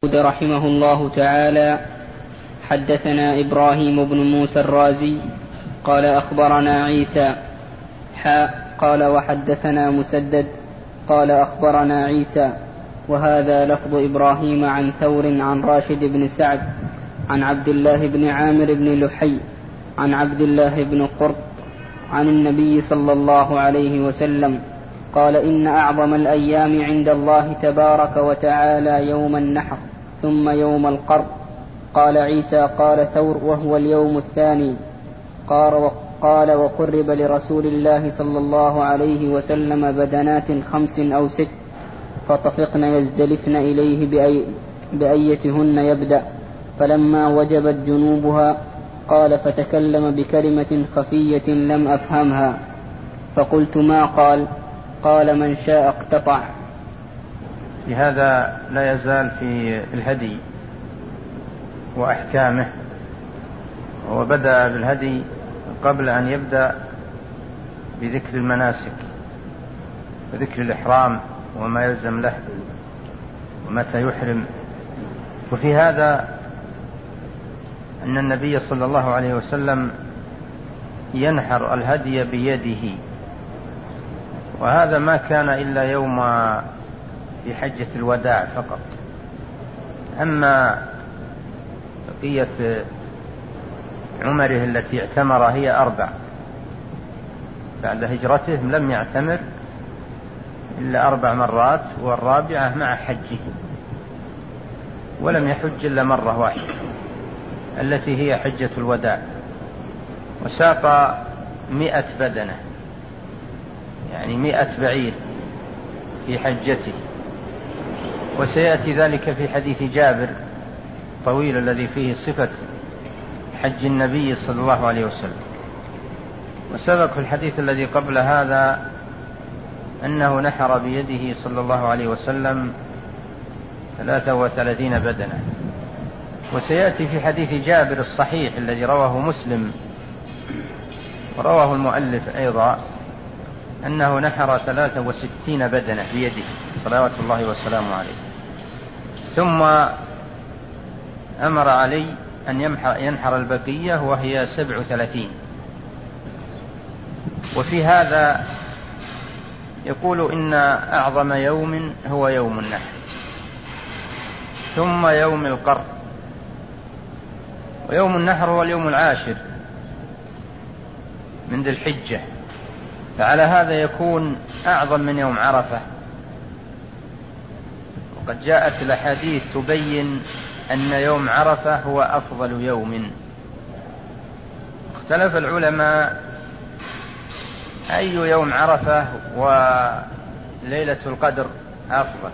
رحمه الله تعالى حدثنا إبراهيم بن موسى الرازي قال أخبرنا عيسى قال وحدثنا مسدد قال أخبرنا عيسى وهذا لفظ إبراهيم عن ثور عن راشد بن سعد عن عبد الله بن عامر بن لحي عن عبد الله بن قرط عن النبي صلى الله عليه وسلم قال إن أعظم الأيام عند الله تبارك وتعالى يوم النحر ثم يوم القر. قال عيسى قال ثور وهو اليوم الثاني. قال وقرب لرسول الله صلى الله عليه وسلم بدنات 5 أو 6 فطفقن يزدلفن إليه بأيتهن يبدأ فلما وجبت جنوبها قال فتكلم بكلمة خفية لم أفهمها فقلت ما قال من شاء اقتطع. لهذا لا يزال في الهدي وأحكامه، وبدأ بالهدي قبل أن يبدأ بذكر المناسك وذكر الإحرام وما يلزم له ومتى يحرم. وفي هذا أن النبي صلى الله عليه وسلم ينحر الهدي بيده، وهذا ما كان إلا يوم في حجة الوداع فقط. أما بقية عمره التي اعتمر هي 4 بعد هجرته، لم يعتمر إلا 4 مرات، والرابعة مع حجه، ولم يحج إلا مرة واحدة التي هي حجة الوداع. وساق 100 بدنة، يعني 100 بعير في حجته، وسيأتي ذلك في حديث جابر طويل الذي فيه صفة حج النبي صلى الله عليه وسلم. وسبق في الحديث الذي قبل هذا أنه نحر بيده صلى الله عليه وسلم 33 بدنة. وسيأتي في حديث جابر الصحيح الذي رواه مسلم ورواه المؤلف أيضا أنه نحر 63 بدنة بيده صلوات الله وسلامه عليه. ثم أمر علي أن ينحر البقية وهي 37. وفي هذا يقول إن أعظم يوم هو يوم النحر ثم يوم القر. ويوم النحر هو اليوم 10 من ذي الحجة، فعلى هذا يكون أعظم من يوم عرفة. وقد جاءت الأحاديث تبين أن يوم عرفة هو أفضل يوم. اختلف العلماء أي يوم عرفة وليلة القدر أفضل،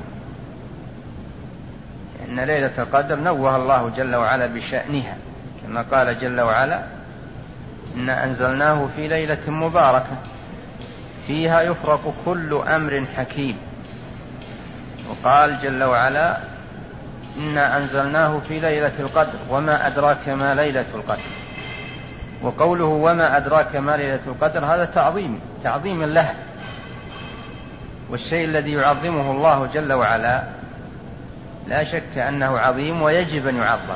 إن ليلة القدر نوه الله جل وعلا بشأنها، كما قال جل وعلا إنا أنزلناه في ليلة مباركة فيها يفرق كل أمر حكيم. وقال جل وعلا إنا أنزلناه في ليلة القدر وما أدراك ما ليلة القدر. وقوله وما أدراك ما ليلة القدر هذا تعظيم له، والشيء الذي يعظمه الله جل وعلا لا شك أنه عظيم ويجب أن يعظم.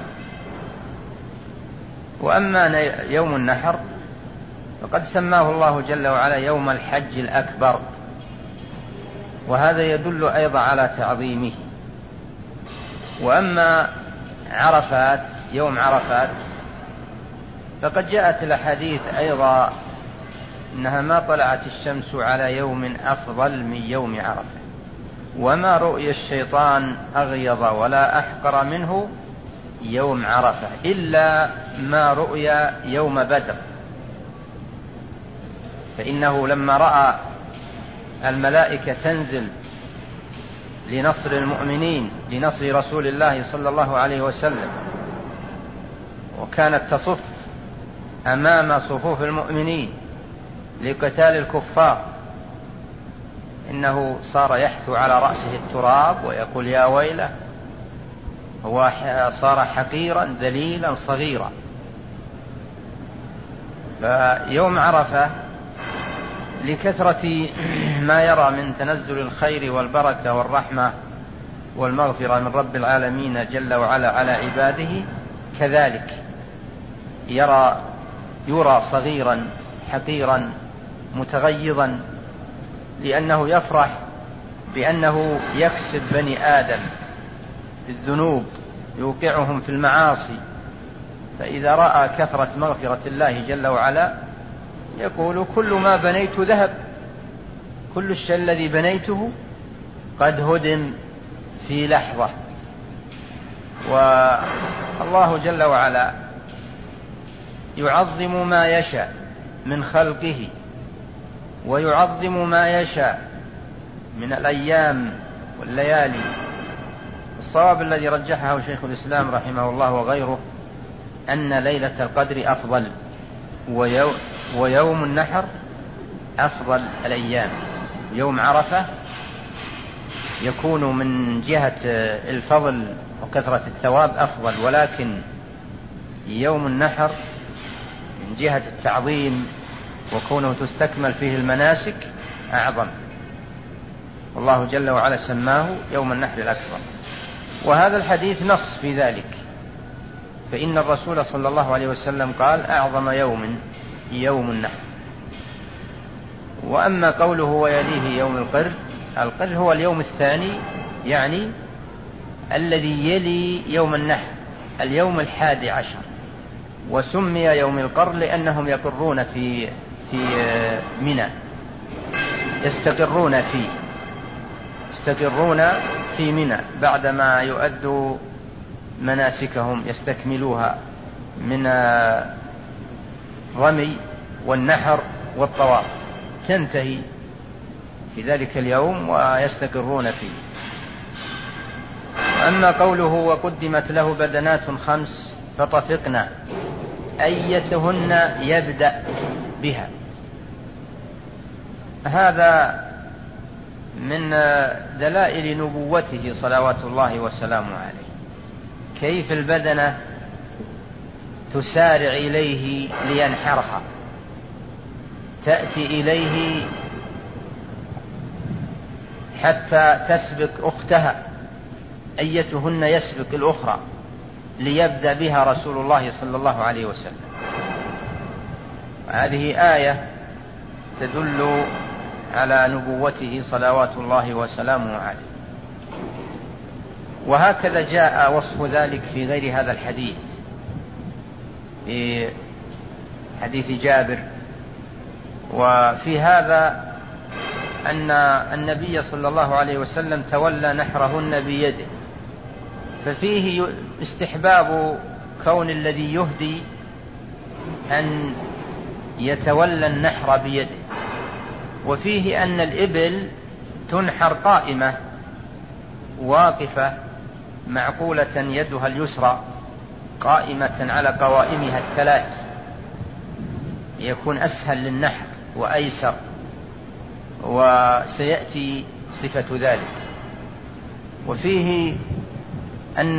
وأما يوم النحر فقد سماه الله جل وعلا يوم الحج الأكبر، وهذا يدل أيضا على تعظيمه. وأما عرفات يوم عرفات فقد جاءت الأحاديث أيضا إنها ما طلعت الشمس على يوم أفضل من يوم عرفة، وما رؤي الشيطان أغيظ ولا أحقر منه يوم عرفة إلا ما رؤي يوم بدر. فإنه لما رأى الملائكة تنزل لنصر المؤمنين لنصر رسول الله صلى الله عليه وسلم، وكانت تصف أمام صفوف المؤمنين لقتال الكفار، إنه صار يحثو على رأسه التراب ويقول يا ويله، هو صار حقيرا ذليلا صغيرا. فيوم عرفة لكثرة ما يرى من تنزل الخير والبركة والرحمة والمغفرة من رب العالمين جل وعلا على عباده، كذلك يرى صغيرا حقيرا متغيظا، لأنه يفرح بأنه يكسب بني آدم بالذنوب يوقعهم في المعاصي، فإذا رأى كثرة مغفرة الله جل وعلا يقول كل ما بنيت ذهب، كل الشيء الذي بنيته قد هدم في لحظة. والله جل وعلا يعظم ما يشاء من خلقه، ويعظم ما يشاء من الأيام والليالي. الصواب الذي رجحه شيخ الإسلام رحمه الله وغيره أن ليلة القدر أفضل، ويوم النحر أفضل الأيام. يوم عرفة يكون من جهة الفضل وكثرة الثواب أفضل، ولكن يوم النحر من جهة التعظيم وكونه تستكمل فيه المناسك أعظم، والله جل وعلا سماه يوم النحر الأكبر. وهذا الحديث نص في ذلك، فإن الرسول صلى الله عليه وسلم قال أعظم يوم النحر. وأما قوله ويليه يوم القر هو اليوم الثاني، يعني الذي يلي يوم النحر، اليوم 11، وسمي يوم القر لأنهم يقرون في منى، يستقرون في منى بعدما يؤدوا مناسكهم يستكملوها من الرمي والنحر والطواف، تنتهي في ذلك اليوم ويستقرون فيه. أما قوله وقدمت له بدنات 5 فطفقنا، أيتهن يبدأ بها، هذا من دلائل نبوته صلوات الله وسلامه عليه. كيف البدنة تسارع إليه لينحرها، تأتي إليه حتى تسبق أختها، أيتهن يسبق الأخرى، ليبدأ بها رسول الله صلى الله عليه وسلم. هذه آية تدل على نبوته صلوات الله وسلامه عليه. وهكذا جاء وصف ذلك في غير هذا الحديث، في حديث جابر. وفي هذا أن النبي صلى الله عليه وسلم تولى نحرهن بيده، ففيه استحباب كون الذي يهدي أن يتولى النحر بيده، وفيه أن الإبل تنحر قائمة واقفة معقولة يدها اليسرى قائمة على قوائمها 3، يكون أسهل للنحر وأيسر، وسيأتي صفة ذلك. وفيه أن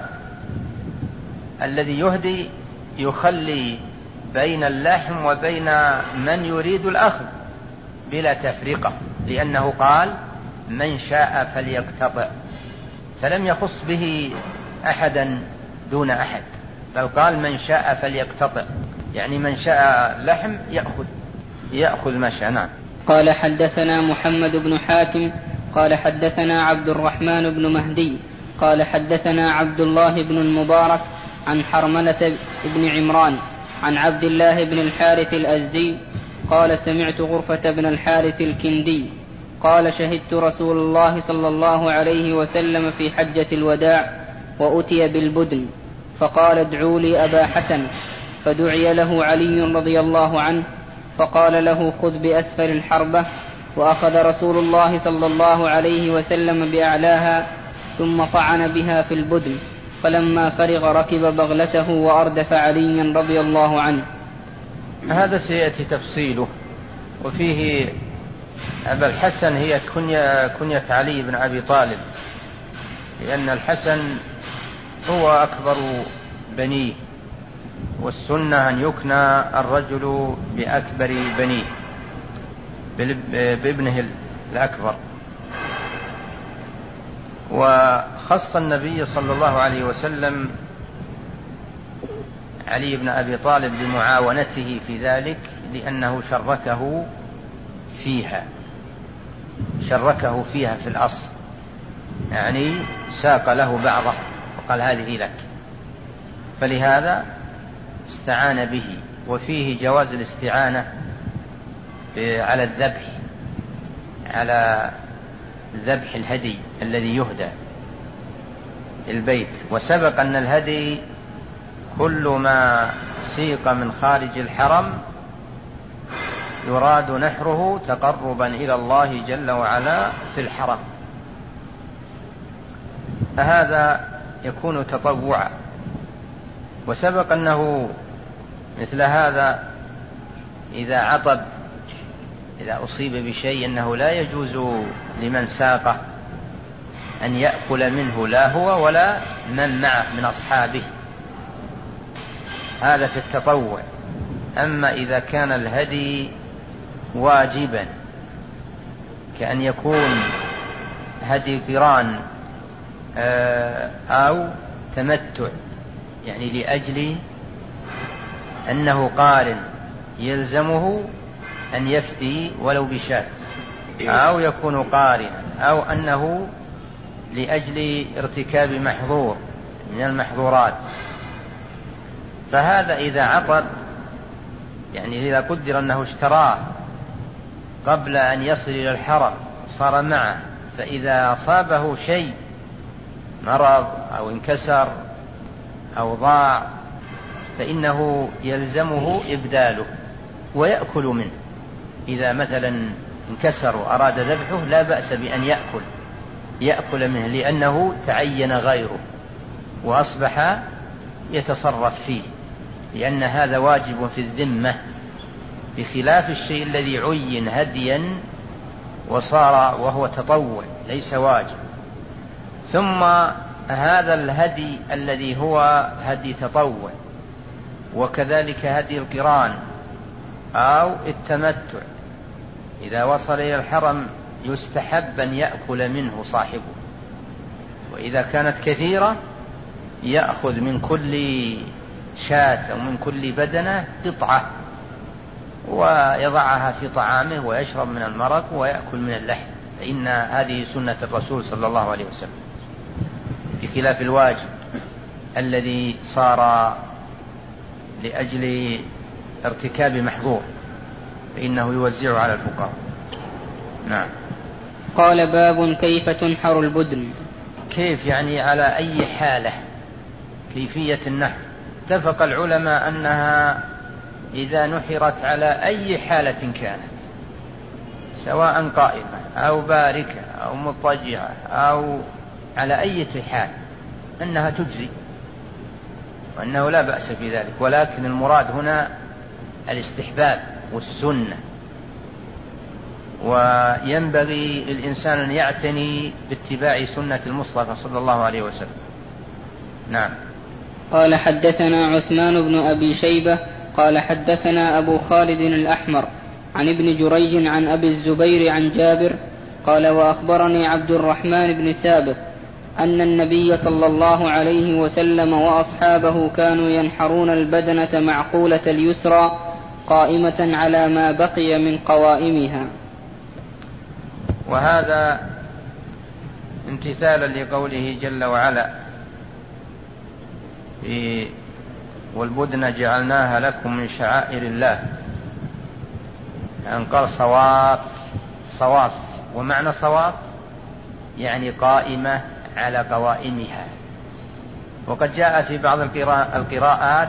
الذي يهدي يخلي بين اللحم وبين من يريد الأخذ بلا تفرقة، لأنه قال من شاء فليقتطع، فلم يخص به أحدا دون أحد، بل قال من شاء فليقتطع، يعني من شاء لحم يأخذ ما شاء. نعم. قال حدثنا محمد بن حاتم قال حدثنا عبد الرحمن بن مهدي قال حدثنا عبد الله بن المبارك عن حرملة بن عمران عن عبد الله بن الحارث الأزدي قال سمعت غرفة بن الحارث الكندي قال شهدت رسول الله صلى الله عليه وسلم في حجة الوداع وأتي بالبدن، فقال ادعوا لي أبا حسن، فدعي له علي رضي الله عنه، فقال له خذ بأسفل الحربة، وأخذ رسول الله صلى الله عليه وسلم بأعلاها ثم طعن بها في البدن، فلما فرغ ركب بغلته وأردف علي رضي الله عنه. هذا سيأتي تفصيله. وفيه أبا الحسن هي كنية علي بن أبي طالب، لأن الحسن هو أكبر بنيه، والسنة أن يكنى الرجل بأكبر بنيه بابنه الأكبر. وخص النبي صلى الله عليه وسلم علي بن أبي طالب بمعاونته في ذلك لأنه شركه فيها في الأصل، يعني ساق له بعضه وقال هذه لك، فلهذا استعان به. وفيه جواز الاستعانة على ذبح الهدي الذي يهدى البيت. وسبق أن الهدي كل ما سيق من خارج الحرم يراد نحره تقربا إلى الله جل وعلا في الحرم، فهذا يكون تطوعا. وسبق أنه مثل هذا إذا أصيب بشيء أنه لا يجوز لمن ساقه أن يأكل منه لا هو ولا من معه من أصحابه، هذا في التطوع. أما إذا كان الهدي واجبا كأن يكون هدي قران أو تمتع، يعني لأجل أنه قارن يلزمه أن يفدي ولو بشاة، أو يكون قارنا، أو أنه لأجل ارتكاب محظور من المحظورات، فهذا إذا عطب، يعني إذا قدر أنه اشتراه قبل أن يصل إلى الحرم صار معه، فإذا أصابه شيء مرض أو انكسر أو ضاع فإنه يلزمه إبداله ويأكل منه. إذا مثلا انكسر وأراد ذبحه لا بأس بأن يأكل منه، لأنه تعين غيره وأصبح يتصرف فيه، لأن هذا واجب في الذمة، بخلاف الشيء الذي عين هديا وصار وهو تطوع ليس واجب. ثم هذا الهدي الذي هو هدي تطوع، وكذلك هدي القران أو التمتع، إذا وصل إلى الحرم يستحب أن يأكل منه صاحبه، وإذا كانت كثيرة يأخذ من كل شاة أو من كل بدنة قطعة ويضعها في طعامه ويشرب من المرق ويأكل من اللحم، فإن هذه سنة الرسول صلى الله عليه وسلم، بخلاف الواجب الذي صار لأجل ارتكاب محظور فإنه يوزع على الفقراء. نعم. قال باب كيف تنحر البدن. كيف يعني على أي حالة، كيفية النحر. اتفق العلماء أنها إذا نحرت على أي حالة كانت، سواء قائمة أو باركة أو مضطجعة أو على أي حال، أنها تجزي وأنه لا بأس في ذلك، ولكن المراد هنا الاستحباب والسنة، وينبغي للإنسان أن يعتني باتباع سنة المصطفى صلى الله عليه وسلم. نعم. قال حدثنا عثمان بن أبي شيبة قال حدثنا أبو خالد الأحمر عن ابن جريج عن أبي الزبير عن جابر قال وأخبرني عبد الرحمن بن سابق أن النبي صلى الله عليه وسلم وأصحابه كانوا ينحرون البدنة معقولة اليسرى قائمة على ما بقي من قوائمها. وهذا امتثالا لقوله جل وعلا والبدن جعلناها لكم من شعائر الله، يعني قال صواف، ومعنى صواف يعني قائمة على قوائمها، وقد جاء في بعض القراءات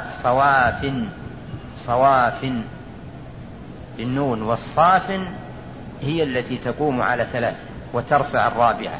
صواف بالنون، والصاف هي التي تقوم على 3 وترفع 4،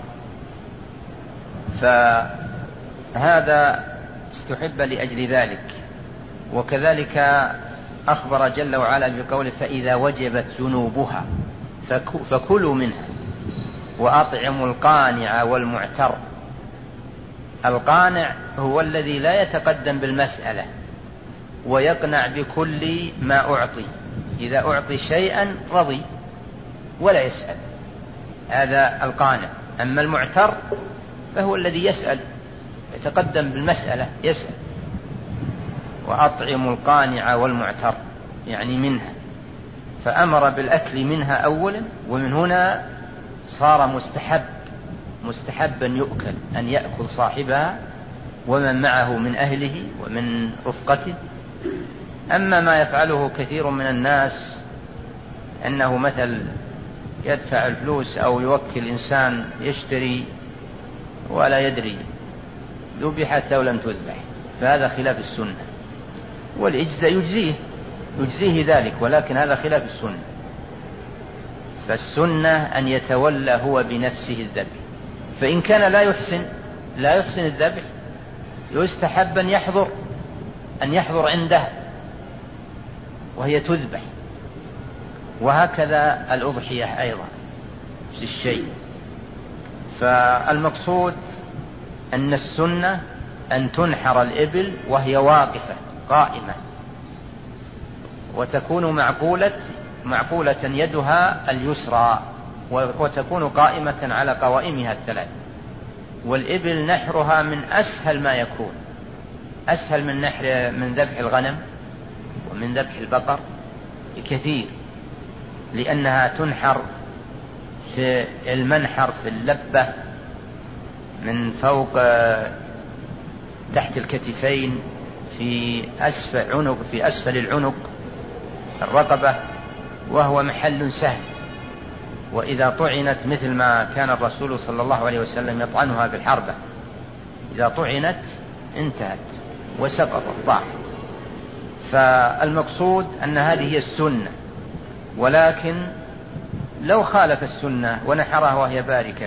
فهذا استحب لأجل ذلك. وكذلك أخبر جل وعلا بقوله فإذا وجبت جنوبها فكلوا منها وأطعموا القانع والمعتر. القانع هو الذي لا يتقدم بالمسألة ويقنع بكل ما أعطي، إذا أعطي شيئا رضي ولا يسأل، هذا القانع. أما المعتر فهو الذي يسأل، يتقدم بالمسألة يسأل. وأطعم القانع والمعتر يعني منها، فأمر بالأكل منها أولا، ومن هنا صار مستحبا يؤكل، أن يأكل صاحبها ومن معه من أهله ومن رفقته. أما ما يفعله كثير من الناس أنه مثل يدفع الفلوس أو يوكل إنسان يشتري ولا يدري ذبحت أو لم تذبح، فهذا خلاف السنة. والإجزاء يجزيه ذلك، ولكن هذا خلاف السنة. فالسنة أن يتولى هو بنفسه الذبح، فإن كان لا يحسن الذبح يستحب أن يحضر عنده وهي تذبح. وهكذا الأضحية أيضا في الشيء. فالمقصود أن السنة أن تنحر الإبل وهي واقفة قائمة، وتكون معقولة يدها اليسرى، وتكون قائمة على قوائمها الثلاث. والإبل نحرها من أسهل ما يكون، أسهل من ذبح الغنم ومن ذبح البقر بكثير، لأنها تنحر في المنحر في اللبة من فوق تحت الكتفين في أسفل العنق الرقبة، وهو محل سهل. وإذا طعنت مثل ما كان الرسول صلى الله عليه وسلم يطعنها بالحربة، إذا طعنت انتهت وسقطت ضاعت. فالمقصود أن هذه هي السنة. ولكن لو خالف السنة ونحرها وهي باركة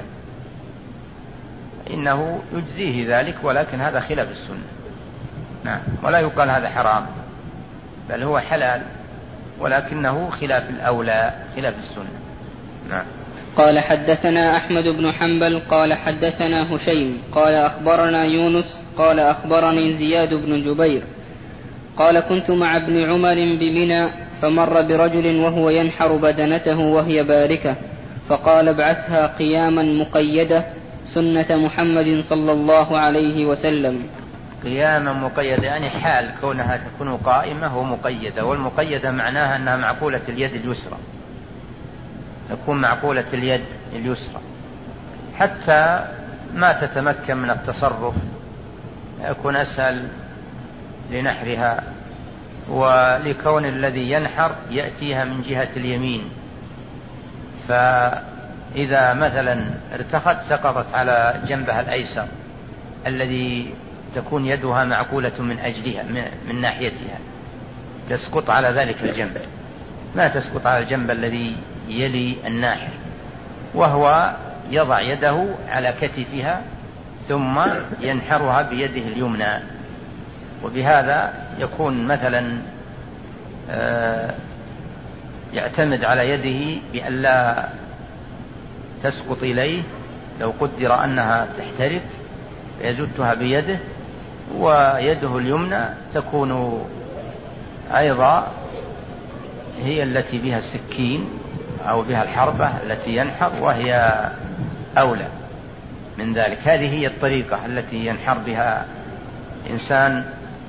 إنه يجزيه ذلك، ولكن هذا خلاف السنة. نعم. ولا يقال هذا حرام، بل هو حلال، ولكنه خلاف الأولى، خلاف السنة. نعم. قال حدثنا أحمد بن حنبل قال حدثنا هشيم قال أخبرنا يونس قال أخبرني زياد بن جبير قال كنت مع ابن عمر بمنى فمر برجل وهو ينحر بدنته وهي باركة، فقال ابعثها قياما مقيدة سنة محمد صلى الله عليه وسلم. قياما مقيدة يعني حال كونها تكون قائمة ومقيدة، والمقيدة معناها أنها معقولة اليد اليسرى، تكون معقولة اليد اليسرى حتى ما تتمكن من التصرف، يكون أسهل لنحرها. ولكون الذي ينحر يأتيها من جهة اليمين، فإذا مثلا ارتخت سقطت على جنبها الأيسر الذي تكون يدها معقولة من أجلها من ناحيتها، تسقط على ذلك الجنب، ما تسقط على الجنب الذي يلي الناحر، وهو يضع يده على كتفها ثم ينحرها بيده اليمنى. وبهذا يكون مثلا يعتمد على يده بأن لا تسقط إليه لو قدر أنها تحترق، يزدها بيده، ويده اليمنى تكون أيضا هي التي بها السكين أو بها الحربة التي ينحر، وهي أولى من ذلك. هذه هي الطريقة التي ينحر بها إنسان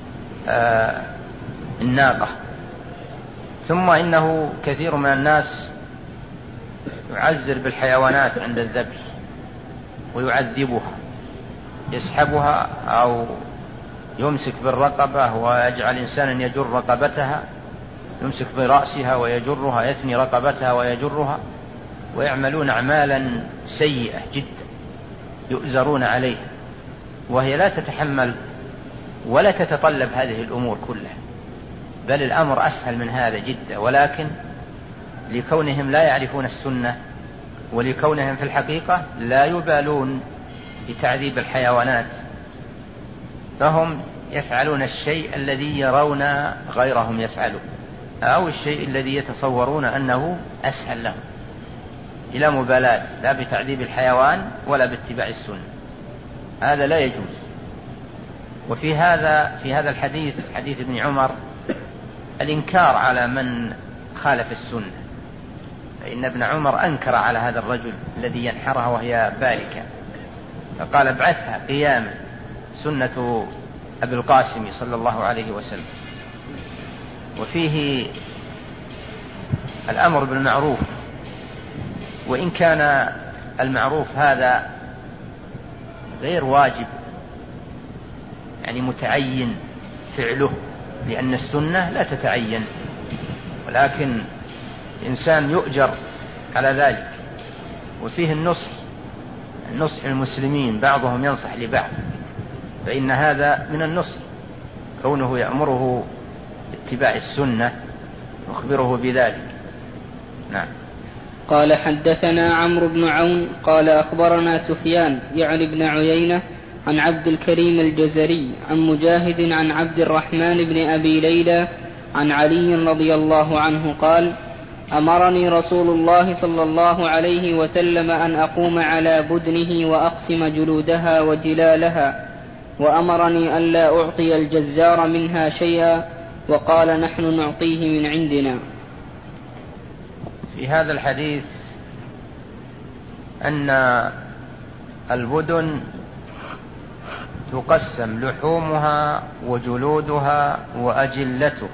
الناقة. ثم إنه كثير من الناس يعزر بالحيوانات عند الذبح ويعذبها، يسحبها أو يمسك بالرقبة ويجعل إنسانا يجر رقبتها، يمسك برأسها ويجرها، يثني رقبتها ويجرها، ويعملون أعمالا سيئة جدا يؤزرون عليها، وهي لا تتحمل ولا تتطلب هذه الأمور كلها، بل الأمر أسهل من هذا جدا. ولكن لكونهم لا يعرفون السنة، ولكونهم في الحقيقة لا يبالون بتعذيب الحيوانات، فهم يفعلون الشيء الذي يرون غيرهم يفعله، أو الشيء الذي يتصورون أنه أسهل لهم، إلى مبالاة لا بتعذيب الحيوان ولا باتباع السنة. هذا لا يجوز. وفي هذا الحديث، حديث ابن عمر، الإنكار على من خالف السنة، فإن ابن عمر أنكر على هذا الرجل الذي ينحرها وهي باركة، فقال ابعثها قياما، سنة أبي القاسم صلى الله عليه وسلم. وفيه الأمر بالمعروف، وإن كان المعروف هذا غير واجب يعني متعين فعله، لأن السنة لا تتعين، ولكن الإنسان يؤجر على ذلك. وفيه النصح المسلمين، بعضهم ينصح لبعض، فإن هذا من النصح، كونه يأمره باتباع السنة يخبره بذلك. نعم. قال حدثنا عمرو بن عون قال أخبرنا سفيان يعني بن عيينة عن عبد الكريم الجزري عن مجاهد عن عبد الرحمن بن أبي ليلى عن علي رضي الله عنه قال: أمرني رسول الله صلى الله عليه وسلم أن أقوم على بدنه وأقسم جلودها وجلالها، وأمرني ألا أعطي الجزار منها شيئا، وقال: نحن نعطيه من عندنا. في هذا الحديث أن البدن تقسم لحومها وجلودها وأجلته،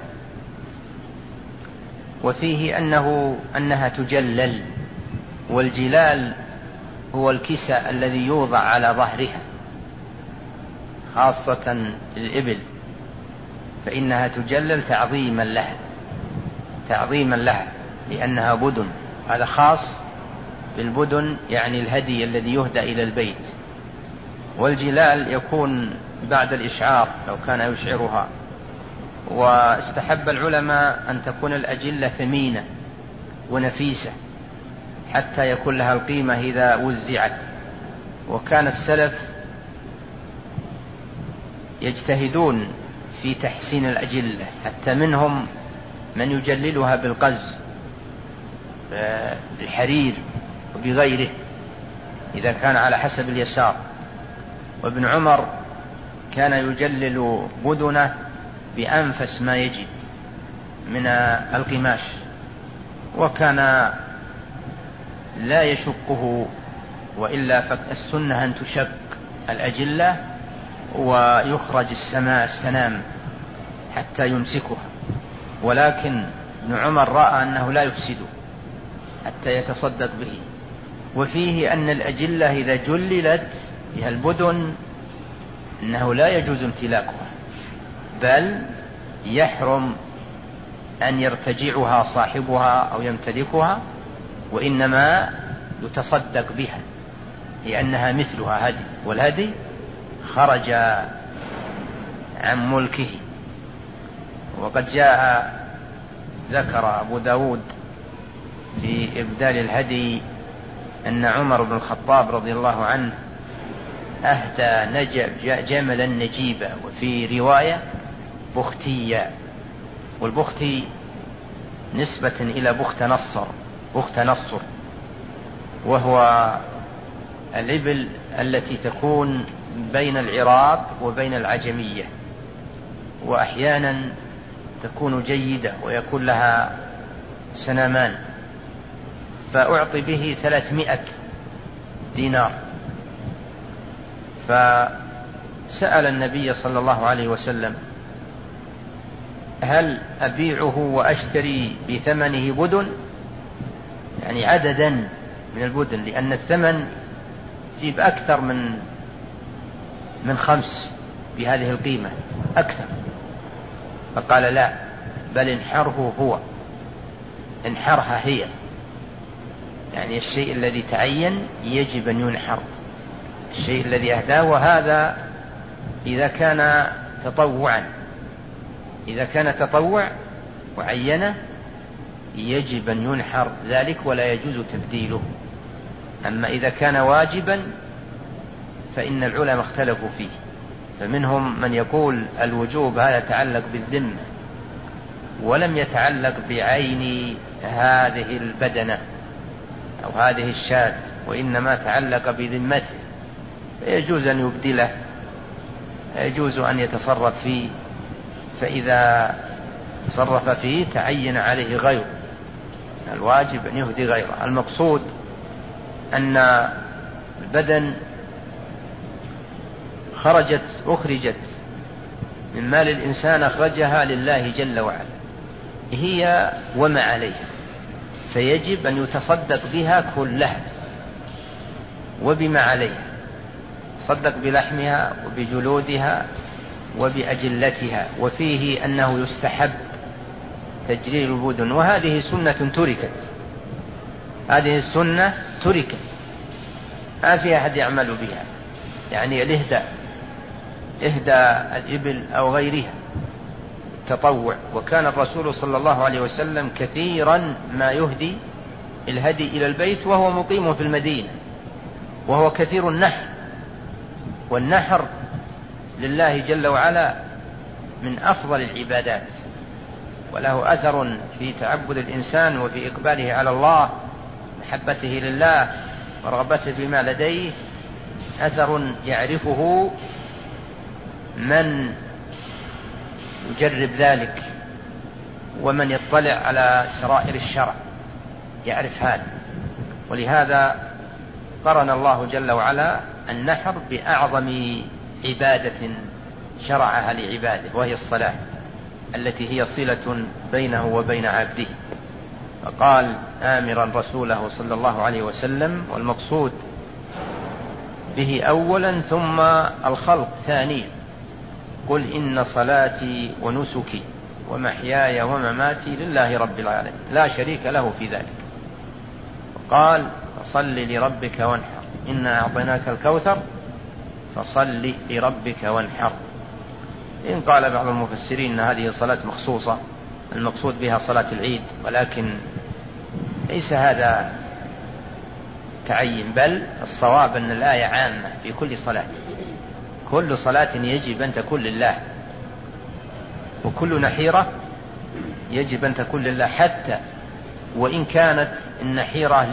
وفيه أنها تجلل، والجلال هو الكساء الذي يوضع على ظهرها خاصة الإبل، فإنها تجلل تعظيما لها لأنها بدن. هذا خاص بالبدن، يعني الهدي الذي يهدى إلى البيت. والجلال يكون بعد الإشعار لو كان يشعرها. واستحب العلماء أن تكون الأجلة ثمينة ونفيسة حتى يكون لها القيمة إذا وزعت. وكان السلف يجتهدون في تحسين الأجلة، حتى منهم من يجللها بالقز بالحرير وبغيره إذا كان على حسب اليسار. وابن عمر كان يجلل بدنه بأنفس ما يجد من القماش، وكان لا يشقه، وإلا فالسنة أن تشق الأجلة ويخرج السنام حتى يمسكها، ولكن ابن عمر رأى أنه لا يفسده حتى يتصدق به. وفيه أن الأجلة إذا جللت بها البدن أنه لا يجوز امتلاكها، بل يحرم أن يرتجعها صاحبها أو يمتلكها، وإنما يتصدق بها لأنها مثلها هدي، والهدي خرج عن ملكه. وقد ذكر أبو داود في إبدال الهدي أن عمر بن الخطاب رضي الله عنه أهدى جملا نجيبا، وفي رواية بختيا، والبختي نسبة إلى بخت نصر، وهو الإبل التي تكون بين العراق وبين العجمية، وأحيانا تكون جيدة ويكون لها سنامان، فأعطي به 300 دينار. فسأل النبي صلى الله عليه وسلم: هل أبيعه وأشتري بثمنه بدن؟ يعني عددا من البدن، لأن الثمن يجيب أكثر من 5 بهذه القيمة أكثر. فقال: لا، بل انحرها هي، يعني الشيء الذي تعين يجب أن ينحر، الشيء الذي أهداه. وهذا إذا كان تطوع وعينه يجب أن ينحر ذلك ولا يجوز تبديله. أما إذا كان واجبا فإن العلماء اختلفوا فيه، فمنهم من يقول الوجوب هذا يتعلق بالذمة ولم يتعلق بعين هذه البدنة أو هذه الشاة، وإنما تعلق بذمته، فيجوز أن يبدله، يجوز أن يتصرف فيه، فإذا تصرف فيه تعين عليه غيره، الواجب أن يهدي غيره. المقصود أن البدن أخرجت من مال الإنسان أخرجها لله جل وعلا، هي وما عليها، فيجب أن يتصدق بها كلها وبما عليها، صدق بلحمها وبجلودها وبأجلتها. وفيه أنه يستحب تجرير البدن، وهذه سنة تركت، هذه السنة تركت، ما في أحد يعمل بها، يعني الإهداء، إهداء الإبل أو غيرها تطوع. وكان الرسول صلى الله عليه وسلم كثيرا ما يهدي الهدي إلى البيت وهو مقيم في المدينة، وهو كثير النحر، والنحر لله جل وعلا من أفضل العبادات، وله أثر في تعبد الإنسان وفي إقباله على الله، محبته لله ورغبته بما لديه، أثر يعرفه من يجرب ذلك ومن يطلع على سرائر الشرع يعرف هذا. ولهذا قرن الله جل وعلا النحر بأعظم عبادة شرعها لعباده، وهي الصلاة التي هي صلة بينه وبين عبده. فقال آمرا رسوله صلى الله عليه وسلم، والمقصود به أولا ثم الخلق ثانيا: قل إن صلاتي ونسكي ومحياي ومماتي لله رب العالمين لا شريك له في ذلك. وقال فصل لربك وانحر إنا أعطيناك الكوثر فصل لربك وانحر. إن قال بعض المفسرين أن هذه صلاة مخصوصة المقصود بها صلاة العيد، ولكن ليس هذا تعين، بل الصواب أن الآية عامة في كل صلاة، كل صلاة يجب أن تكون لله، وكل نحيرة يجب أن تكون لله، حتى وإن كانت النحيرة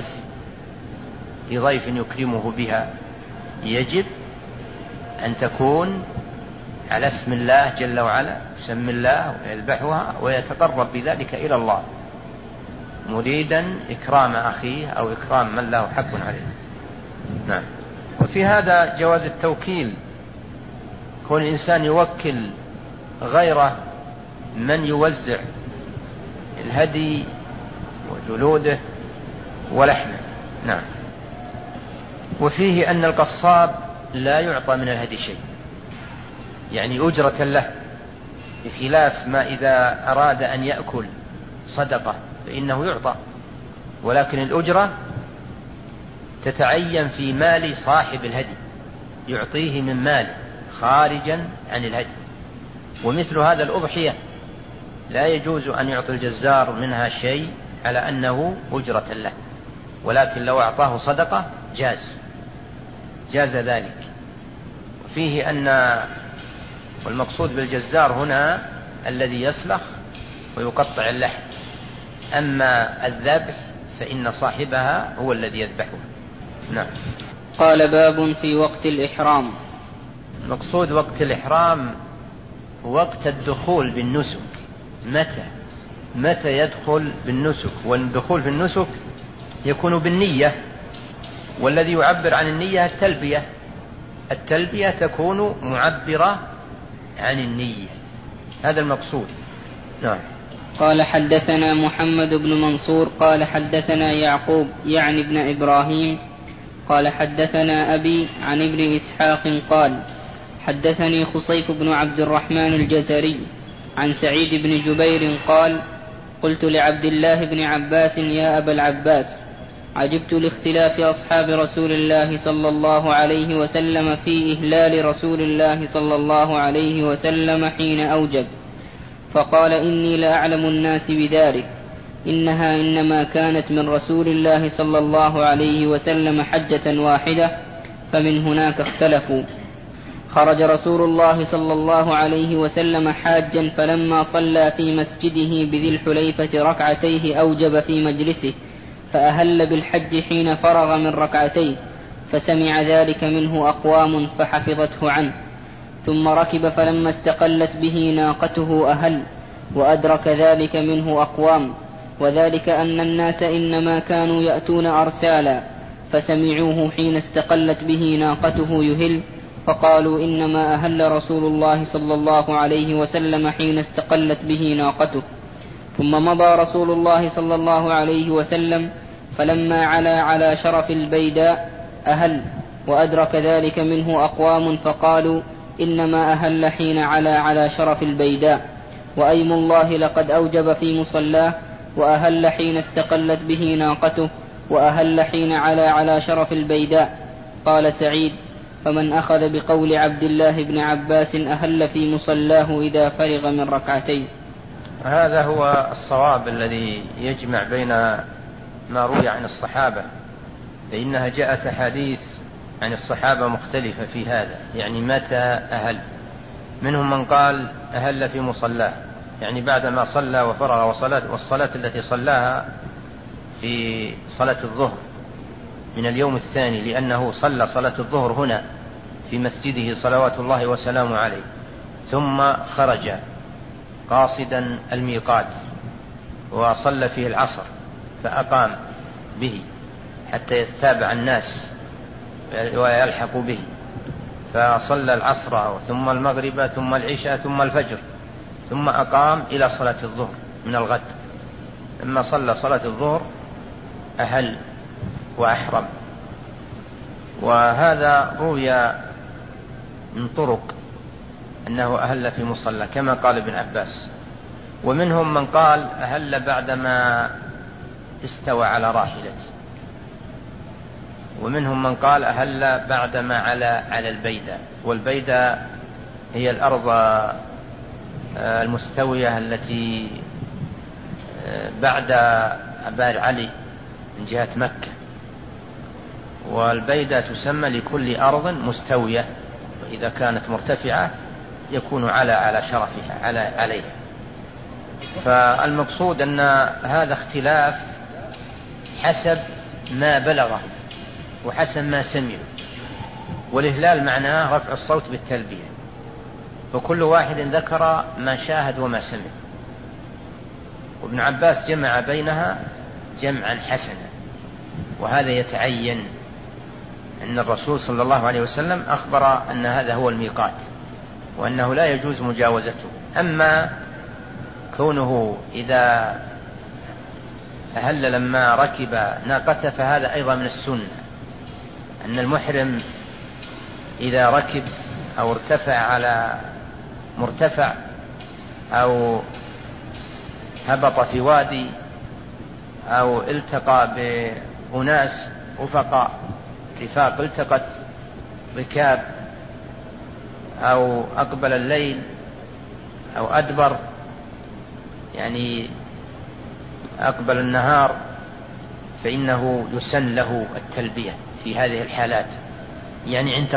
لضيف يكرمه بها، يجب أن تكون على اسم الله جل وعلا، يسمي الله ويذبحها ويتقرب بذلك إلى الله مريدا إكرام أخيه أو إكرام من له حق عليه. نعم. وفي هذا جواز التوكيل، كون الإنسان يوكل غيره من يوزع الهدي وجلوده ولحمه. نعم. وفيه أن القصاب لا يعطى من الهدي شيء، يعني أجرة له، بخلاف ما إذا أراد أن يأكل صدقة فإنه يعطى، ولكن الأجرة تتعين في مال صاحب الهدي، يعطيه من مال خارجا عن الهدي. ومثل هذا الأضحية لا يجوز أن يعطي الجزار منها شيء على أنه أجرة له، ولكن لو أعطاه صدقة جاز ذلك. وفيه أن والمقصود بالجزار هنا الذي يسلخ ويقطع اللحم، أما الذبح فإن صاحبها هو الذي يذبحه. نعم. قال باب في وقت الإحرام. مقصود وقت الإحرام وقت الدخول بالنسك، متى يدخل بالنسك، والدخول في النسك يكون بالنية، والذي يعبر عن النية التلبية تكون معبرة عن النية، هذا المقصود. نعم. قال حدثنا محمد بن منصور قال حدثنا يعقوب يعني ابن إبراهيم قال حدثنا أبي عن ابن إسحاق قال حدثني خصيف بن عبد الرحمن الجزري عن سعيد بن جبير قال قلت لعبد الله بن عباس يا أبا العباس عجبت لاختلاف أصحاب رسول الله صلى الله عليه وسلم في إهلال رسول الله صلى الله عليه وسلم حين أوجب، فقال إني لأعلم الناس بذلك، إنها إنما كانت من رسول الله صلى الله عليه وسلم حجة واحدة، فمن هناك اختلفوا. خرج رسول الله صلى الله عليه وسلم حاجا، فلما صلى في مسجده بذي الحليفة ركعتيه أوجب في مجلسه، فأهل بالحج حين فرغ من ركعتيه، فسمع ذلك منه أقوام فحفظته عنه، ثم ركب فلما استقلت به ناقته أهل، وأدرك ذلك منه أقوام، وذلك أن الناس إنما كانوا يأتون أرسالا، فسمعوه حين استقلت به ناقته يهل، فقالوا إنما أهل رسول الله صلى الله عليه وسلم حين استقلت به ناقته. ثم مضى رسول الله صلى الله عليه وسلم، فلما علا على شرف البيداء أهل، وأدرك ذلك منه أقوام فقالوا إنما أهل حين علا على شرف البيداء، وأيم الله لقد أوجب في مصلاه، وأهل حين استقلت به ناقته، وأهل حين علا على شرف البيداء. قال سعيد: فمن أخذ بقول عبد الله بن عباس أهل في مصلاه إذا فرغ من ركعتين. هذا هو الصواب الذي يجمع بين ما روي عن الصحابة، فإنها جاءت أحاديث عن الصحابة مختلفة في هذا، يعني متى أهل. منهم من قال أهل في مصلاه، يعني بعدما صلى وفرغ والصلاة التي صلاها في صلاة الظهر من اليوم الثاني، لأنه صلى صلاة الظهر هنا في مسجده صلوات الله وسلامه عليه، ثم خرج قاصدا الميقات وصلى فيه العصر فأقام به حتى يتابع الناس ويلحق به، فصلى العصر ثم المغرب ثم العشاء ثم الفجر، ثم أقام إلى صلاة الظهر من الغد. لما صلى صلاة الظهر أهل وأحرم. وهذا روي من طرق أنه أهل في مصلى كما قال ابن عباس. ومنهم من قال أهل بعدما استوى على راحلته، ومنهم من قال أهل بعدما على البيداء. والبيداء هي الأرض المستوية التي بعد أبار علي من جهة مكة، والبيداء تسمى لكل أرض مستوية، وإذا كانت مرتفعة يكون على شرفها عليها. فالمقصود أن هذا اختلاف حسب ما بلغه وحسب ما سمعوا، والإهلال معناه رفع الصوت بالتلبية، وكل واحد ذكر ما شاهد وما سمع. وابن عباس جمع بينها جمعا حسنا، وهذا يتعين أن الرسول صلى الله عليه وسلم أخبر أن هذا هو الميقات وأنه لا يجوز مجاوزته. أما كونه إذا أهل لما ركب ناقته فهذا أيضا من السنة، أن المحرم إذا ركب أو ارتفع على مرتفع أو هبط في وادي أو التقى بأناس رفاق التقت ركاب أو أقبل الليل أو أدبر، يعني أقبل النهار، فإنه يسن له التلبية في هذه الحالات، يعني عند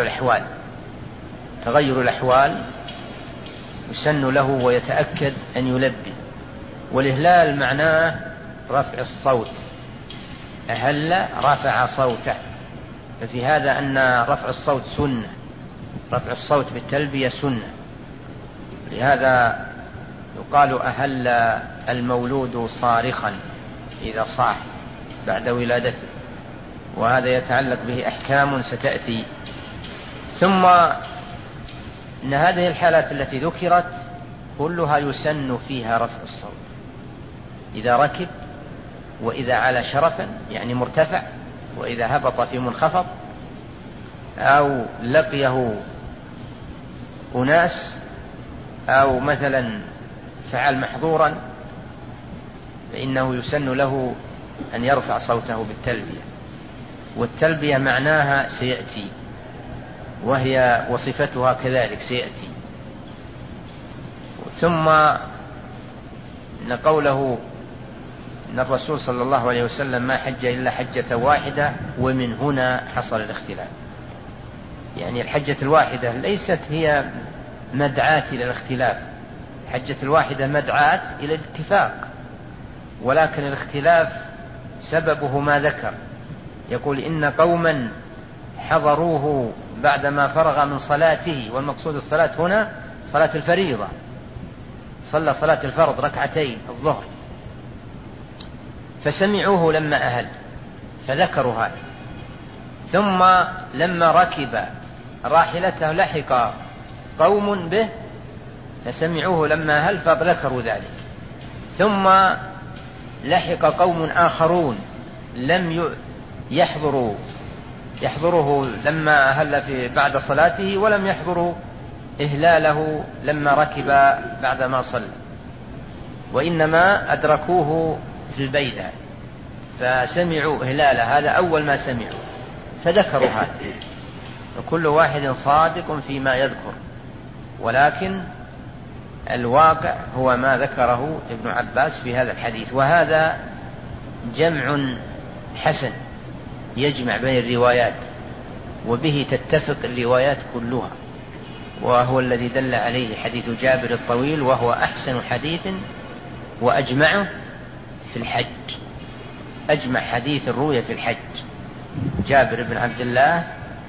تغير الأحوال يسن له ويتأكد أن يلبي. والإهلال معناه رفع الصوت، أهل رفع صوته، ففي هذا أن رفع الصوت سنة، رفع الصوت بالتلبية سنة. لهذا يقال أهل المولود صارخا إذا صاح بعد ولادته، وهذا يتعلق به أحكام ستأتي. ثم إن هذه الحالات التي ذكرت كلها يسن فيها رفع الصوت، إذا ركب، وإذا على شرفا يعني مرتفع، وإذا هبط في منخفض، أو لقيه أناس، أو مثلا فعل محظورا، فإنه يسن له أن يرفع صوته بالتلبية. والتلبية معناها سيأتي، وهي وصفتها كذلك سيأتي. ثم إن قوله إن الرسول صلى الله عليه وسلم ما حج إلا حجة واحدة، ومن هنا حصل الاختلاف. يعني الحجة الواحدة ليست هي مدعاة إلى الاختلاف، حجة الواحدة مدعاة إلى الاتفاق، ولكن الاختلاف سببه ما ذكر. يقول إن قوما حضروه بعدما فرغ من صلاته، والمقصود الصلاة هنا صلاة الفريضة، صلى صلاة الفرض ركعتين الظهر، فسمعوه لما أهل فذكروا هذا. ثم لما ركب راحلته لحق قوم به فسمعوه لما هل فذكروا ذلك، ثم لحق قوم آخرون لم يحضروه لما هل بعد صلاته، ولم يحضروا إهلاله لما ركب بعدما صلى، وإنما أدركوه في البيدة فسمعوا إهلاله، هذا أول ما سمعوا فذكروا هذا. وكل واحد صادق فيما يذكر، ولكن الواقع هو ما ذكره ابن عباس في هذا الحديث. وهذا جمع حسن يجمع بين الروايات، وبه تتفق الروايات كلها، وهو الذي دل عليه حديث جابر الطويل، وهو أحسن حديث وأجمعه في الحج، أجمع حديث الرؤيا في الحج. جابر بن عبد الله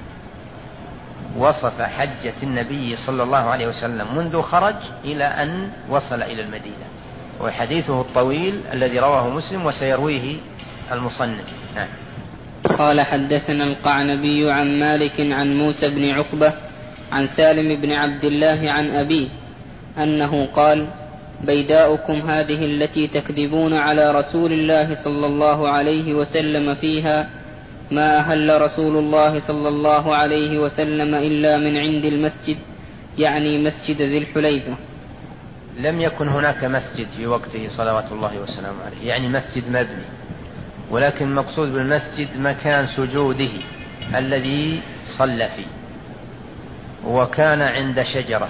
وصف حجة النبي صلى الله عليه وسلم منذ خرج إلى أن وصل إلى المدينة، وحديثه الطويل الذي رواه مسلم وسيرويه المصنف. نعم. قال حدثنا القعنبي عن مالك عن موسى بن عقبة عن سالم بن عبد الله عن أبيه أنه قال: بيداؤكم هذه التي تكذبون على رسول الله صلى الله عليه وسلم فيها ما أهل رسول الله صلى الله عليه وسلم إلا من عند المسجد، يعني مسجد ذي الحليفة. لم يكن هناك مسجد في وقته صلوات الله وسلامه عليه، يعني مسجد مبني، ولكن مقصود بالمسجد مكان سجوده الذي صلى فيه، وكان عند شجرة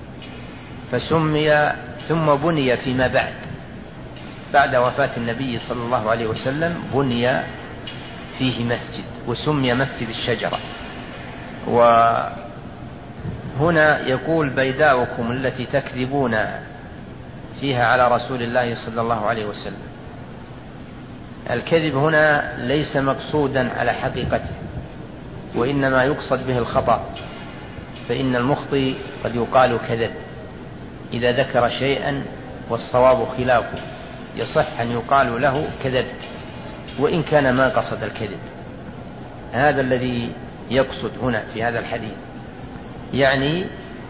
فسمي، ثم بني فيما بعد وفاة النبي صلى الله عليه وسلم بني فيه مسجد وسمي مسجد الشجرة. وهنا يقول: بيداؤكم التي تكذبون فيها على رسول الله صلى الله عليه وسلم. الكذب هنا ليس مقصودا على حقيقته، وإنما يقصد به الخطأ، فإن المخطئ قد يقال كذب إذا ذكر شيئا والصواب خلافه، يصح أن يقال له كذب وإن كان ما قصد الكذب. هذا الذي يقصد هنا في هذا الحديث، يعني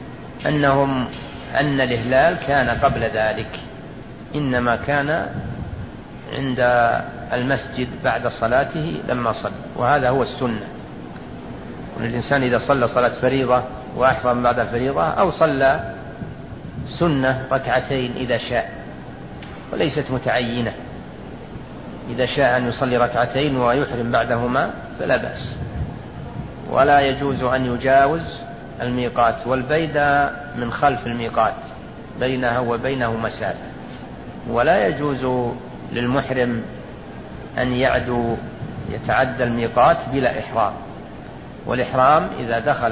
أن الإهلال كان قبل ذلك، إنما كان عند المسجد بعد صلاته لما صلى، وهذا هو السنة. والإنسان إذا صلى صلاة فريضة وأحرم بعد الفريضة، أو صلى سنة ركعتين إذا شاء، وليست متعينة، إذا شاء أن يصلي ركعتين ويحرم بعدهما فلا بأس. ولا يجوز أن يجاوز الميقات، والبيدة من خلف الميقات بينها وبينه مسافة، ولا يجوز للمحرم أن يتعدى الميقات بلا إحرام. والإحرام إذا دخل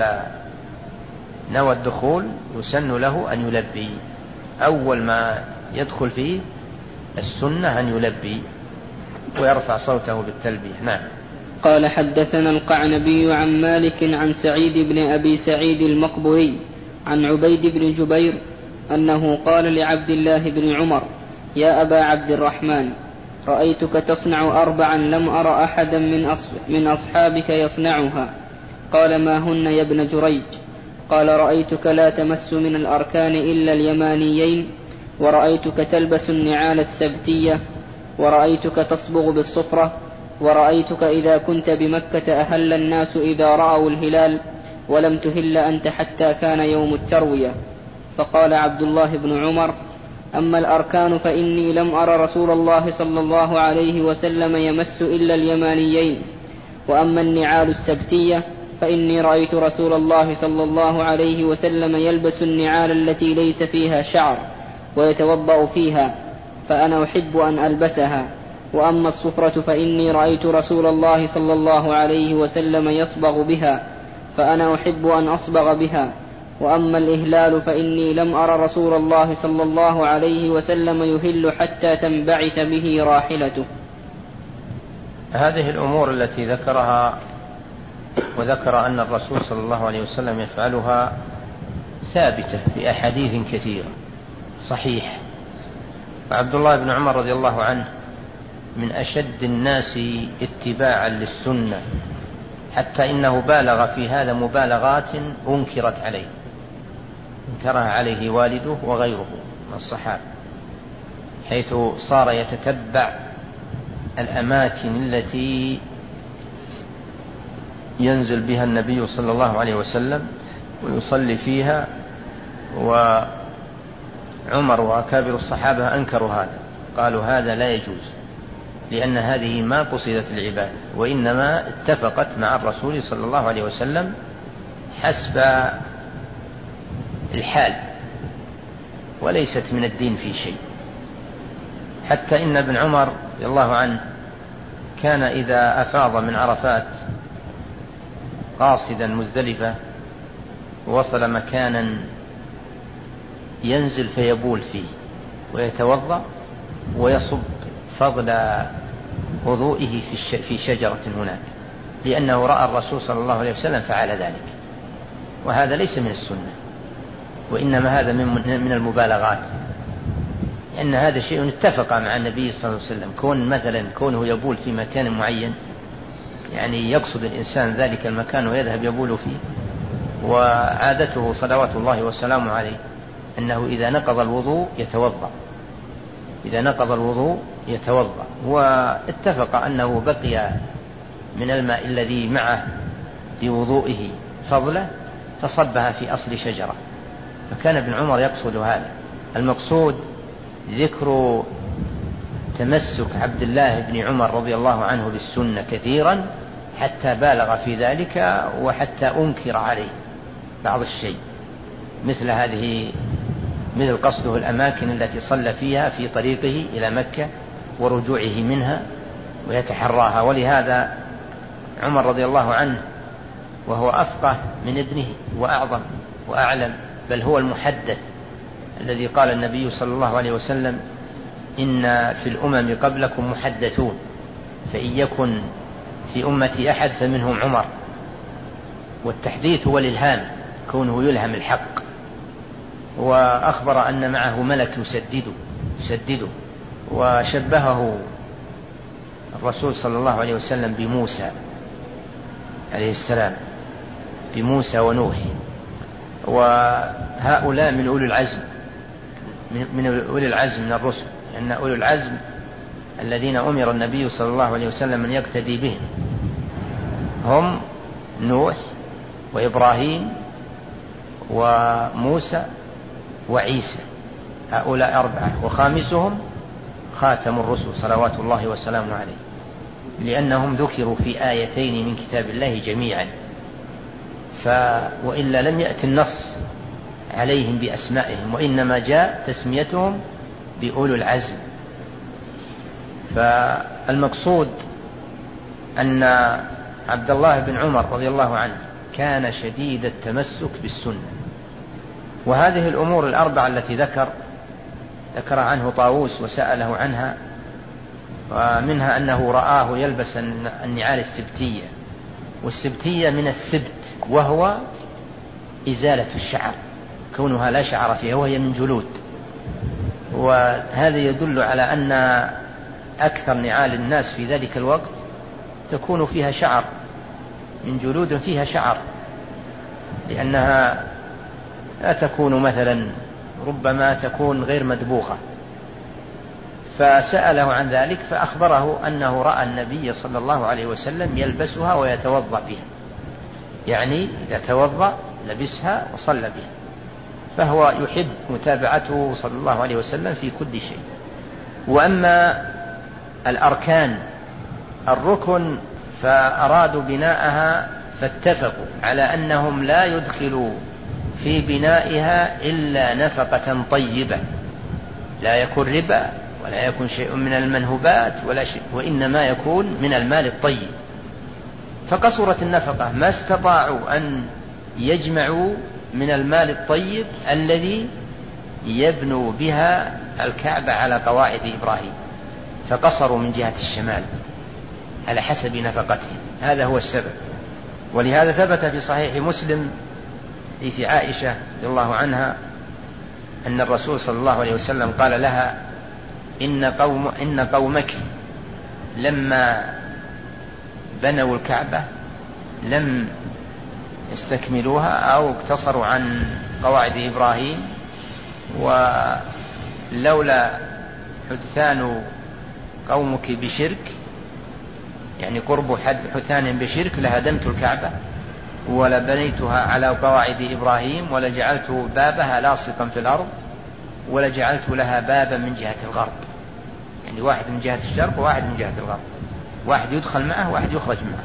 نوى الدخول يسن له أن يلبي، أول ما يدخل فيه السنة أن يلبي ويرفع صوته بالتلبية. نعم. قال حدثنا القعنبي عن مالك عن سعيد بن أبي سعيد المقبري عن عبيد بن جبير أنه قال لعبد الله بن عمر: يا أبا عبد الرحمن، رأيتك تصنع 4 لم أر أحدا من أصحابك يصنعها. قال: ما هن يا ابن جريج؟ قال: رأيتك لا تمس من الأركان إلا اليمانيين، ورأيتك تلبس النعال السبتية، ورأيتك تصبغ بالصفرة، ورأيتك إذا كنت بمكة أهل الناس إذا رأوا الهلال، ولم تهل أنت حتى كان يوم التروية. فقال عبد الله بن عمر: أما الأركان فإني لم أر رسول الله صلى الله عليه وسلم يمس إلا اليمانيين، وأما النعال السبتية فإني رأيت رسول الله صلى الله عليه وسلم يلبس النعال التي ليس فيها شعر ويتوضأ فيها، فأنا أحب أن ألبسها. وأما الصفرة فإني رأيت رسول الله صلى الله عليه وسلم يصبغ بها، فأنا أحب أن أصبغ بها. وأما الإهلال فإني لم أر رسول الله صلى الله عليه وسلم يهل حتى تنبعث به راحلته. هذه الأمور التي ذكرها وذكر أن الرسول صلى الله عليه وسلم يفعلها ثابتة في أحاديث كثيرة صحيح. وعبد الله بن عمر رضي الله عنه من أشد الناس اتباعا للسنة، حتى إنه بالغ في هذا مبالغات أنكرت عليه، انكرها عليه والده وغيره من الصحابة، حيث صار يتتبع الأماكن التي ينزل بها النبي صلى الله عليه وسلم ويصلي فيها. وعمر وأكابر الصحابة أنكروا هذا، قالوا هذا لا يجوز، لأن هذه ما قصدت العبادة، وإنما اتفقت مع الرسول صلى الله عليه وسلم حسب الحال، وليست من الدين في شيء. حتى إن ابن عمر رضي الله عنه كان إذا أفاض من عرفات قاصدا مزدلفة ووصل مكانا ينزل فيبول فيه ويتوضأ ويصب فضل وضوئه في شجرة هناك، لأنه رأى الرسول صلى الله عليه وسلم فعل ذلك، وهذا ليس من السنة، وإنما هذا من المبالغات، لأن هذا شيء اتفق مع النبي صلى الله عليه وسلم. كونه يبول في مكان معين، يعني يقصد الإنسان ذلك المكان ويذهب يبول فيه، وعادته صلوات الله وسلامه عليه أنه إذا نقض الوضوء يتوضأ، واتفق أنه بقي من الماء الذي معه بوضوئه فضله فصبها في أصل شجرة، فكان ابن عمر يقصد هذا. المقصود ذكر تمسك عبد الله بن عمر رضي الله عنه بالسنة كثيرا حتى بالغ في ذلك، وحتى أنكر عليه بعض الشيء، مثل قصده الأماكن التي صلى فيها في طريقه إلى مكة ورجوعه منها ويتحراها. ولهذا عمر رضي الله عنه وهو أفقه من ابنه وأعظم وأعلم، بل هو المحدث الذي قال النبي صلى الله عليه وسلم إن في الأمم قبلكم محدثون، فإن يكن في أمتي أحد فمنهم عمر. والتحديث هو الإلهام، كونه يلهم الحق. وأخبر أن معه ملك يسدده، وشبهه الرسول صلى الله عليه وسلم بموسى عليه السلام، بموسى ونوح، وهؤلاء من أولي العزم من الرسل، لأن أولي العزم الذين أمر النبي صلى الله عليه وسلم أن يقتدي بهم هم نوح وإبراهيم وموسى وعيسى، هؤلاء أربعة، وخامسهم خاتم الرسل صلوات الله وسلامه عليه، لأنهم ذكروا في آيتين من كتاب الله جميعا، وإلا لم يأتي النص عليهم بأسمائهم، وإنما جاء تسميتهم بأولو العزم. فالمقصود أن عبد الله بن عمر رضي الله عنه كان شديد التمسك بالسنة. وهذه الأمور الأربعة التي ذكر عنه طاووس وسأله عنها، ومنها أنه رآه يلبس النعال السبتية، والسبتية من السبت وهو إزالة الشعر، كونها لا شعر فيها وهي من جلود، وهذا يدل على أن أكثر نعال الناس في ذلك الوقت تكون فيها شعر، من جلود فيها شعر، لأنها لا تكون مثلا، ربما تكون غير مدبوغة. فسأله عن ذلك فأخبره أنه رأى النبي صلى الله عليه وسلم يلبسها ويتوضأ بها، يعني إذا توضأ لبسها وصلى بها، فهو يحب متابعته صلى الله عليه وسلم في كل شيء. وأما الأركان، الركن فأرادوا بناءها فاتفقوا على أنهم لا يدخلوا في بنائها إلا نفقة طيبة، لا يكون ربا ولا يكون شيء من المنهوبات ولا شيء، وإنما يكون من المال الطيب. فقصرت النفقة، ما استطاعوا أن يجمعوا من المال الطيب الذي يبنوا بها الكعبة على قواعد إبراهيم، فقصروا من جهة الشمال على حسب نفقتهم، هذا هو السبب. ولهذا ثبت في صحيح مسلم في عائشة رضي الله عنها أن الرسول صلى الله عليه وسلم قال لها إن قومك لما بنوا الكعبة لم يستكملوها أو اقتصروا عن قواعد إبراهيم، ولولا حدثان قومك بشرك، يعني قرب حدثان بشرك، لهدمت الكعبة ولبنيتها على قواعد إبراهيم، ولجعلت بابها لاصقا في الأرض، ولجعلت لها بابا من جهة الغرب، يعني واحد من جهة الشرق وواحد من جهة الغرب، واحد يدخل معه واحد يخرج معه.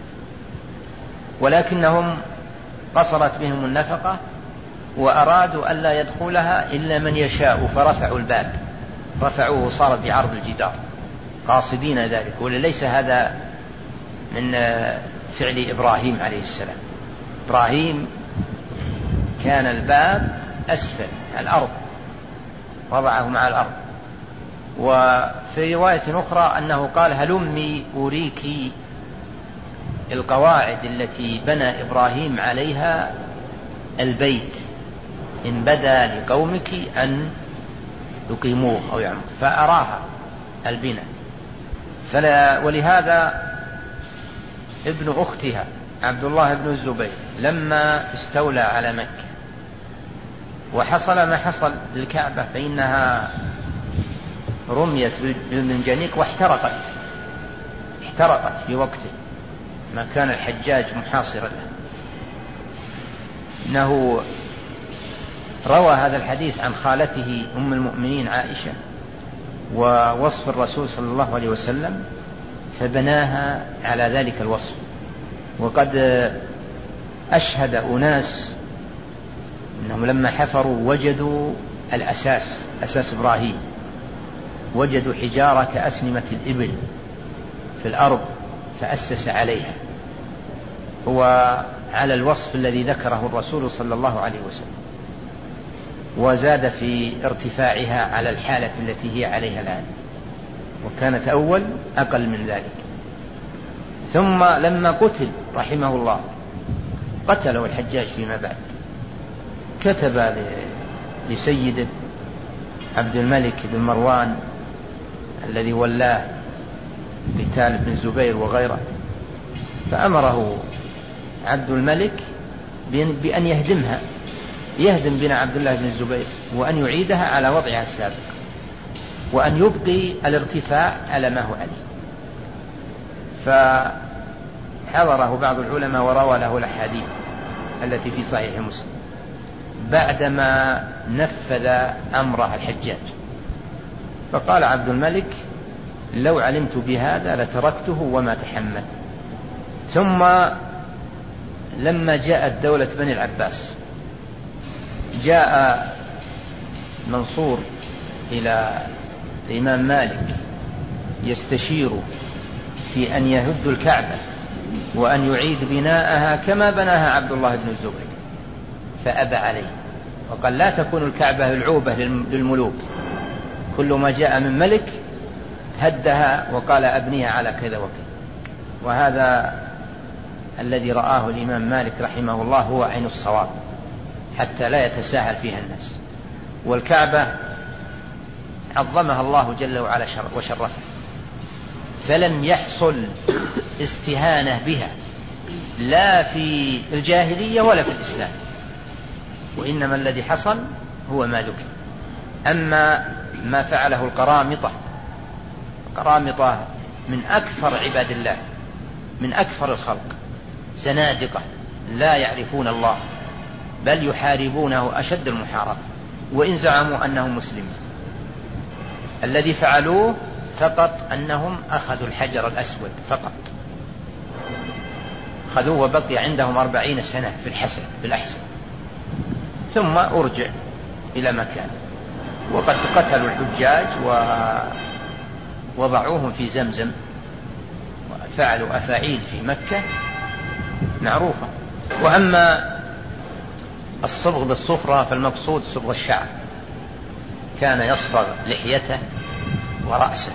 ولكنهم قصرت بهم النفقة وأرادوا ألا يدخلها إلا من يشاء، فرفعوا الباب، رفعوه صار بعرض الجدار قاصدين ذلك. وليس هذا من فعل إبراهيم عليه السلام. إبراهيم كان الباب أسفل الأرض، وضعه مع الأرض. وفي رواية أخرى أنه قال: هلمي أريك القواعد التي بنى إبراهيم عليها البيت إن بدا لقومك أن يقيموه أو يعملوا، فأراها البناء. ولهذا ابن أختها عبد الله بن الزبير لما استولى على مكة وحصل ما حصل للكعبة، فإنها رميت بالمنجنيق واحترقت في وقته، ما كان الحجاج محاصرا له. إنه روى هذا الحديث عن خالته أم المؤمنين عائشة ووصف الرسول صلى الله عليه وسلم، فبناها على ذلك الوصف. وقد أشهد أناس أنهم لما حفروا وجدوا الأساس، أساس إبراهيم، وجدوا حجارة كأسنمة الإبل في الأرض فأسس عليها، هو على الوصف الذي ذكره الرسول صلى الله عليه وسلم، وزاد في ارتفاعها على الحالة التي هي عليها الآن، وكانت أول أقل من ذلك. ثم لما قتل رحمه الله، قتله الحجاج فيما بعد، كتب لسيده عبد الملك بن مروان الذي ولاه قتال بن الزبير وغيره، فأمره عبد الملك بأن يهدمها، يهدم بناء عبد الله بن الزبير، وأن يعيدها على وضعها السابق، وأن يبقي الارتفاع على ما هو عليه. فحضره بعض العلماء وروى له الأحاديث التي في صحيح مسلم بعدما نفذ أمره الحجاج، فقال عبد الملك: لو علمت بهذا لتركته وما تحمل. ثم لما جاءت دولة بني العباس، جاء منصور إلى الإمام مالك يستشير في أن يهد الكعبة وأن يعيد بناءها كما بناها عبد الله بن الزبير، فأبى عليه وقال: لا تكون الكعبة العوبة للملوك، كل ما جاء من ملك هدها وقال أبنيها على كذا وكذا. وهذا الذي رآه الإمام مالك رحمه الله هو عين الصواب، حتى لا يتساهل فيها الناس. والكعبة عظمها الله جل وعلا وشرفها، فلم يحصل استهانة بها لا في الجاهلية ولا في الإسلام، وإنما الذي حصل هو ما ذكر. أما ما فعله القرامطة من أكثر عباد الله، من أكثر الخلق، زنادقة لا يعرفون الله، بل يحاربونه أشد المحاربة وإن زعموا أنهم مسلمون. الذي فعلوه فقط أنهم أخذوا الحجر الأسود فقط، خذوه وبقي عندهم 40 سنة في الأحسن، ثم أرجع إلى مكان. وقد قتلوا الحجاج ووضعوهم في زمزم، وفعلوا أفاعيل في مكة معروفة. وأما الصبغ بالصفرة فالمقصود صبغ الشعر، كان يصبغ لحيته ورأسه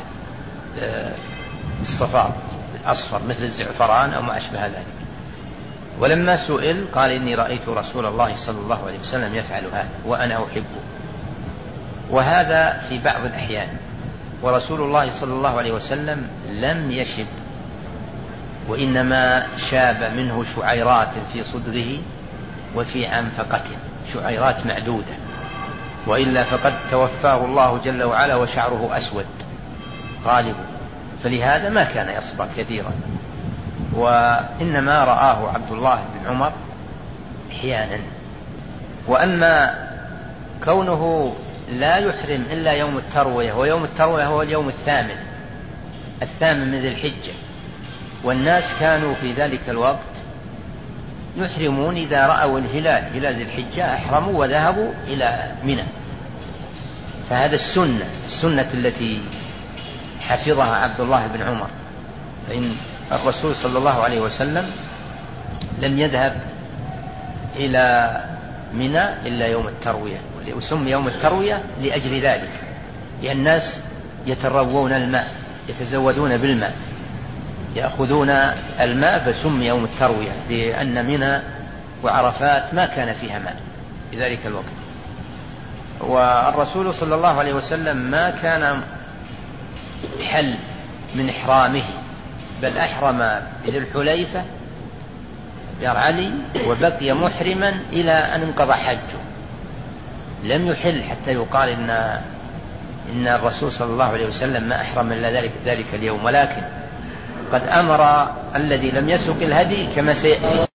الصفار الأصفر مثل الزعفران أو ما أشبه ذلك. ولما سئل قال: إني رأيت رسول الله صلى الله عليه وسلم يفعل هذا وأنا أحبه. وهذا في بعض الأحيان، ورسول الله صلى الله عليه وسلم لم يشب وإنما شاب منه شعيرات في صدغه وفي عنفقته، شعيرات معدودة، وإلا فقد توفاه الله جل وعلا وشعره أسود غالب، فلهذا ما كان يصبغ كثيرا، وإنما رآه عبد الله بن عمر أحيانا. وأما كونه لا يحرم إلا يوم التروية، ويوم التروية هو اليوم الثامن من ذي الحجة، والناس كانوا في ذلك الوقت يحرمون إذا رأوا هلال ذي الحجة أحرموا وذهبوا إلى منى. فهذا السنة التي حفظها عبد الله بن عمر، فإن الرسول صلى الله عليه وسلم لم يذهب إلى منى إلا يوم التروية، وسمي يوم التروية لأجل ذلك، لأن الناس يتروون الماء، يتزودون بالماء، يأخذون الماء، فسمي يوم التروية لأن منى وعرفات ما كان فيها ماء في ذلك الوقت. والرسول صلى الله عليه وسلم ما كان حل من إحرامه، بل أحرم بذي الحليفة علي وبقي محرما إلى أن انقضى حجه، لم يحل حتى يقال إن الرسول صلى الله عليه وسلم ما أحرم إلا ذلك اليوم، ولكن قد أمر الذي لم يسق الهدي كما سيأتي